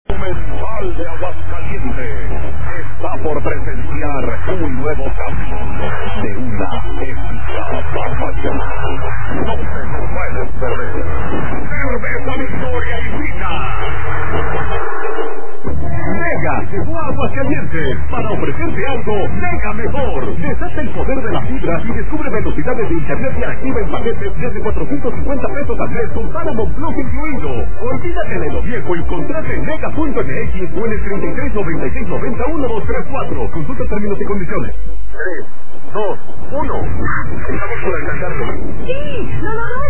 Mental de Aguascalientes está por presenciar un nuevo capítulo de una épica batalla. No te puedes perder. Cerveza Victoria invita. Mega llegó a Aguascalientes para ofrecerte algo mega mejor. Desata el poder de la fibra y descubre velocidades de internet y activa en paquetes desde 450 pesos al mes con Paramount Plus incluido. Olvídate de lo viejo y contrate en mega.mx o en el 3396901234. Consulta términos y condiciones. 3, 2, 1. Estamos por alcanzar. Sí, no.